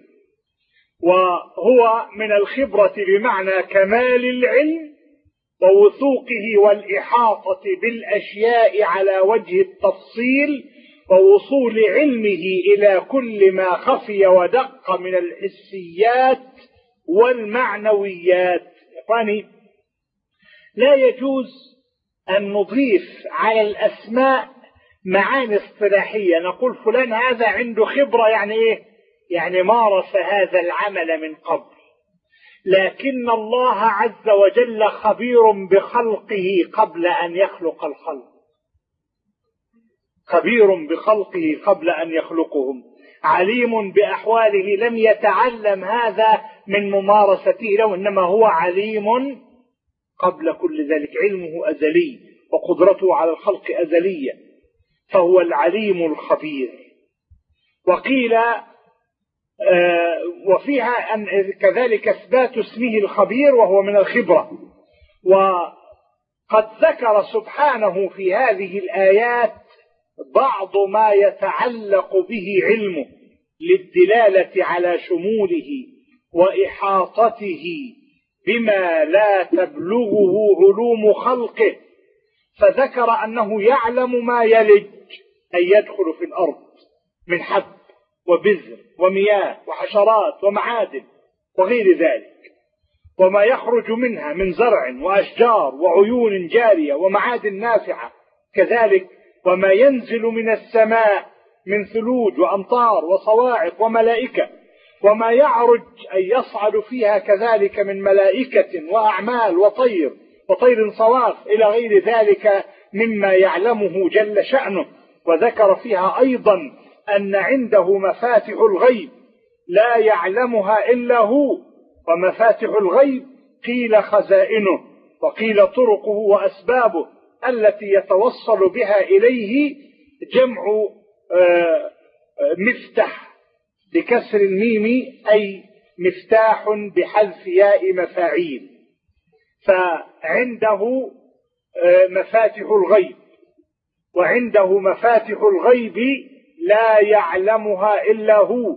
وهو من الخبرة بمعنى كمال العلم ووثوقه والإحاطة بالأشياء على وجه التفصيل، ووصول علمه إلى كل ما خفي ودق من الحسيات والمعنويات. إخواني، لا يجوز أن نضيف على الأسماء معاني اصطلاحية، نقول فلان هذا عنده خبرة، يعني إيه؟ يعني مارس هذا العمل من قبل. لكن الله عز وجل خبير بخلقه قبل أن يخلق الخلق، خبير بخلقه قبل أن يخلقهم، عليم بأحواله، لم يتعلم هذا من ممارسته له، إنما هو عليم قبل كل ذلك، علمه أزلي وقدرته على الخلق أزلية، فهو العليم الخبير. وقيل وفيها أن كذلك إثبات اسمه الخبير وهو من الخبرة. وقد ذكر سبحانه في هذه الآيات بعض ما يتعلق به علمه للدلالة على شموله وإحاطته بما لا تبلغه علوم خلقه، فذكر أنه يعلم ما يلج أي يدخل في الأرض من حب وبذر ومياه وحشرات ومعادن وغير ذلك، وما يخرج منها من زرع وأشجار وعيون جارية ومعادن نافعة كذلك، وما ينزل من السماء من ثلوج وأمطار وصواعق وملائكة، وما يعرج أي يصعد فيها كذلك من ملائكة وأعمال وطير صواف إلى غير ذلك مما يعلمه جل شأنه. وذكر فيها أيضا أن عنده مفاتح الغيب لا يعلمها إلا هو، ومفاتح الغيب قيل خزائنه، وقيل طرقه وأسبابه التي يتوصل بها إليه، جمع مفتح بكسر الميم أي مفتاح بحذف ياء مفاعيل، فعنده مفاتح الغيب، وعنده مفاتح الغيب لا يعلمها إلا هو،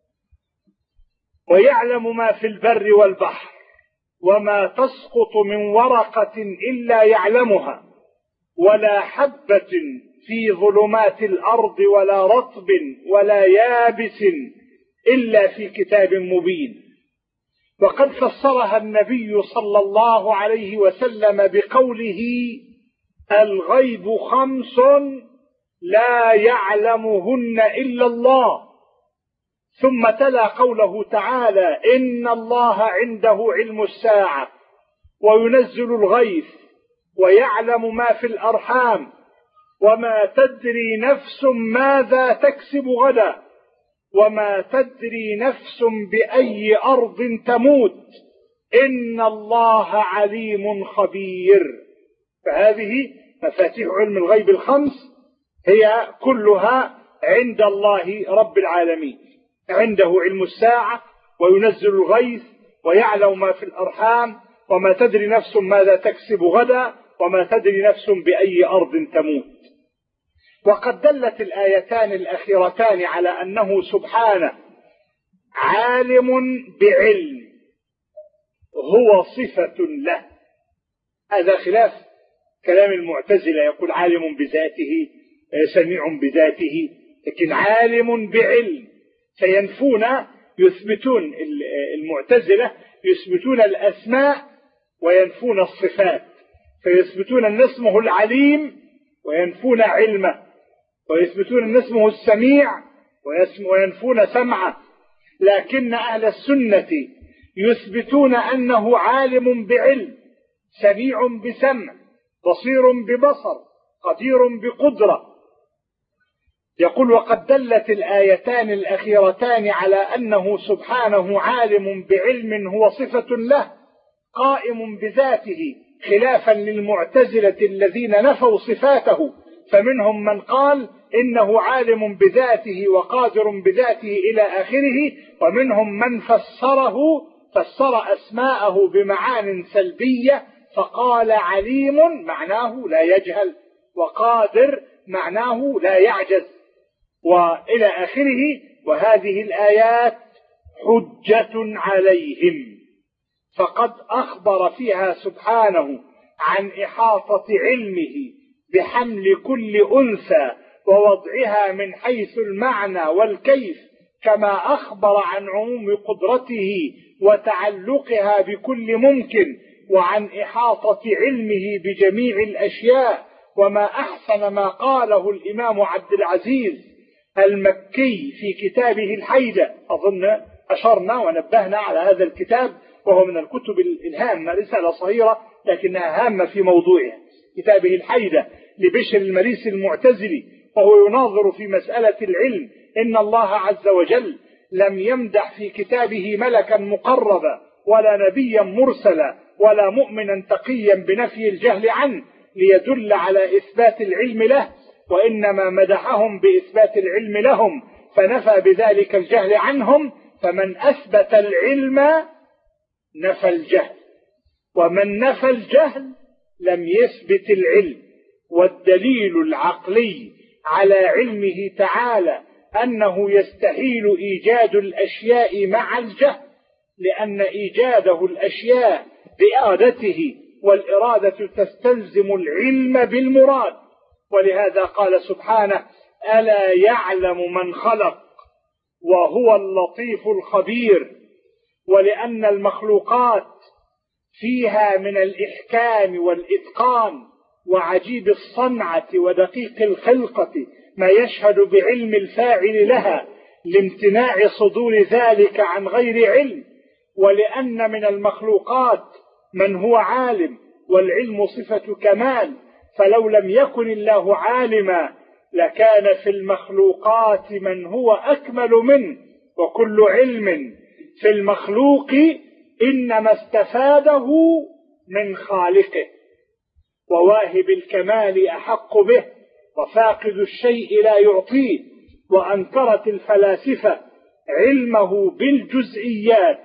ويعلم ما في البر والبحر، وما تسقط من ورقة إلا يعلمها، ولا حبة في ظلمات الأرض ولا رطب ولا يابس إلا في كتاب مبين. وقد فسرها النبي صلى الله عليه وسلم بقوله: الغيب 5 لا يعلمهن إلا الله، ثم تلا قوله تعالى: إن الله عنده علم الساعة وينزل الغيث ويعلم ما في الأرحام وما تدري نفس ماذا تكسب غدا وما تدري نفس بأي أرض تموت إن الله عليم خبير. فهذه مفاتيح علم الغيب الخمس هي كلها عند الله رب العالمين. عنده علم الساعة وينزل الغيث ويعلم ما في الأرحام وما تدري نفس ماذا تكسب غدا وما تدري نفس بأي أرض تموت. وقد دلت الآيتان الأخيرتان على أنه سبحانه عالم بعلم هو صفة له. هذا خلاف كلام المعتزلة، يقول عالم بذاته سميع بذاته، لكن عالم بعلم. فينفون يثبتون المعتزلة يثبتون الأسماء وينفون الصفات، فيثبتون أن اسمه العليم وينفون علمه، ويثبتون أن اسمه السميع وينفون سمعه. لكن أهل السنة يثبتون أنه عالم بعلم، سميع بسمع، بصير ببصر، قدير بقدرة. يقول وقد دلت الآيتان الأخيرتان على أنه سبحانه عالم بعلم هو صفة له قائم بذاته، خلافا للمعتزلة الذين نفوا صفاته، فمنهم من قال إنه عالم بذاته وقادر بذاته إلى آخره، ومنهم من فسر أسماءه بمعان سلبية فقال عليم معناه لا يجهل وقادر معناه لا يعجز وإلى آخره. وهذه الآيات حجة عليهم، فقد أخبر فيها سبحانه عن إحاطة علمه بحمل كل أنثى ووضعها من حيث المعنى والكيف، كما أخبر عن عموم قدرته وتعلقها بكل ممكن، وعن إحاطة علمه بجميع الأشياء. وما أحسن ما قاله الإمام عبد العزيز المكي في كتابه الحيدة، أظن أشرنا ونبهنا على هذا الكتاب، وهو من الكتب الهامة، رسالة صغيرة لكنها هامة في موضوعها، كتابه الحيدة لبشر المريسي المعتزلي، وهو يناظر في مسألة العلم. إن الله عز وجل لم يمدح في كتابه ملكا مقربا ولا نبيا مرسلا ولا مؤمنا تقيا بنفي الجهل عنه ليدل على إثبات العلم له، وإنما مدحهم بإثبات العلم لهم فنفى بذلك الجهل عنهم. فمن أثبت العلم نفى الجهل، ومن نفى الجهل لم يثبت العلم. والدليل العقلي على علمه تعالى أنه يستحيل إيجاد الأشياء مع الجهل، لأن إيجاده الأشياء بإرادته، والإرادة تستلزم العلم بالمراد. ولهذا قال سبحانه ألا يعلم من خلق وهو اللطيف الخبير. ولأن المخلوقات فيها من الإحكام والإتقان وعجيب الصنعة ودقيق الخلقة ما يشهد بعلم الفاعل لها لامتناع صدور ذلك عن غير علم. ولأن من المخلوقات من هو عالم، والعلم صفة كمال، فلو لم يكن الله عالما لكان في المخلوقات من هو أكمل منه. وكل علم في المخلوق إنما استفاده من خالقه، وواهب الكمال أحق به، وفاقد الشيء لا يعطيه. وأنكرت الفلاسفة علمه بالجزئيات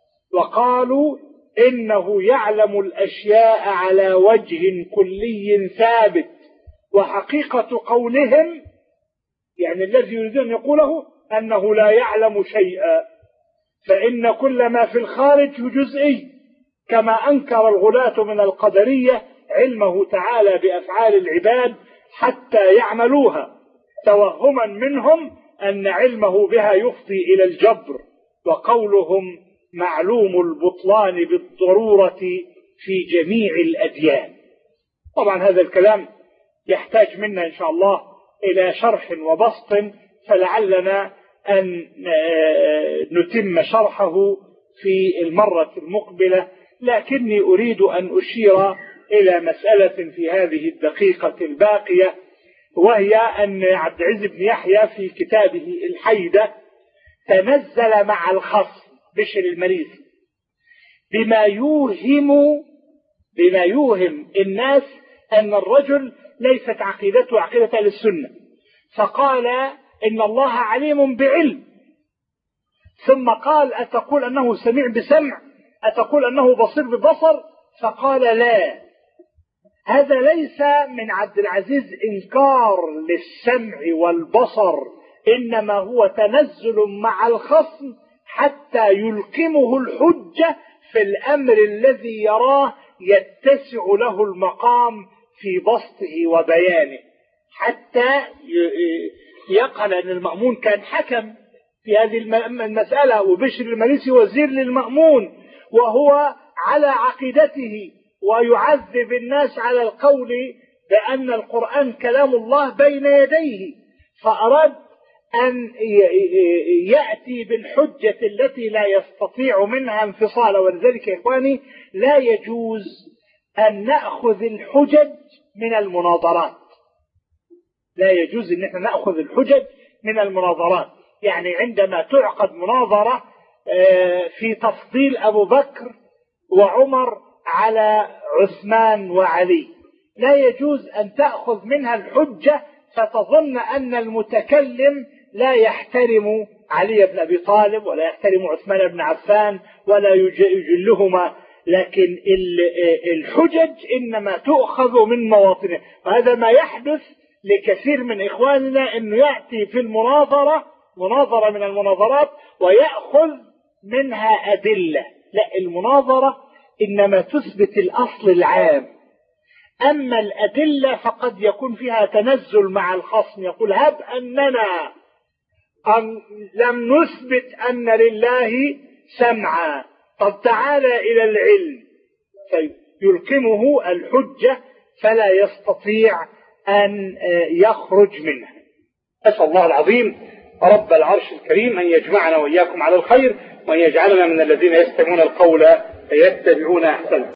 وقالوا إنه يعلم الأشياء على وجه كلي ثابت. وحقيقة قولهم يعني الذي يريدون يقوله أنه لا يعلم شيئا، فإن كل ما في الخارج جزئي، كما أنكر الغلاة من القدرية علمه تعالى بأفعال العباد حتى يعملوها، توهما منهم أن علمه بها يفضي إلى الجبر. وقولهم معلوم البطلان بالضرورة في جميع الأديان. طبعا هذا الكلام يحتاج منا إن شاء الله إلى شرح وبسط، فلعلنا أن نتم شرحه في المرة المقبلة. لكني أريد أن أشير إلى مسألة في هذه الدقيقة الباقية، وهي أن عبد العزيز بن يحيى في كتابه الحيدة تنزل مع الخصم بشر المريسي بما يوهم الناس أن الرجل ليست عقيدته عقيدة أهل السنة، فقال إن الله عليم بعلم، ثم قال أتقول أنه سميع بسمع، أتقول أنه بصير ببصر، فقال لا، هذا ليس من عبد العزيز إنكار للسمع والبصر، إنما هو تنزل مع الخصم حتى يلقمه الحجة في الأمر الذي يراه يتسع له المقام في بسطه وبيانه، حتى يقل أن المأمون كان حكم في هذه المسألة، وبشر المريسي وزير للمأمون وهو على عقيدته، ويعذب الناس على القول بأن القرآن كلام الله بين يديه، فأراد أن يأتي بالحجة التي لا يستطيع منها انفصال. ولذلك يا إخواني لا يجوز أن نأخذ الحجج من المناظرات، لا يجوز أن احنا نأخذ الحجج من المناظرات. يعني عندما تعقد مناظرة في تفضيل أبو بكر وعمر على عثمان وعلي، لا يجوز أن تأخذ منها الحجة فتظن أن المتكلم لا يحترم علي بن أبي طالب ولا يحترم عثمان بن عفان ولا يجلهما، لكن الحجج إنما تؤخذ من مواطنه. وهذا ما يحدث لكثير من إخواننا، أنه يأتي في مناظرة من المناظرات ويأخذ منها أدلة. لا، المناظرة إنما تثبت الأصل العام، أما الأدلة فقد يكون فيها تنزل مع الخصم، يقول هب أننا لم نثبت أن لله سمعا، طب تعالى إلى العلم، فيلقمه الحجة فلا يستطيع أن يخرج منها. أسأل الله العظيم رب العرش الكريم أن يجمعنا وإياكم على الخير، وأن يجعلنا من الذين يستمعون القول فيتبعون أحسنه.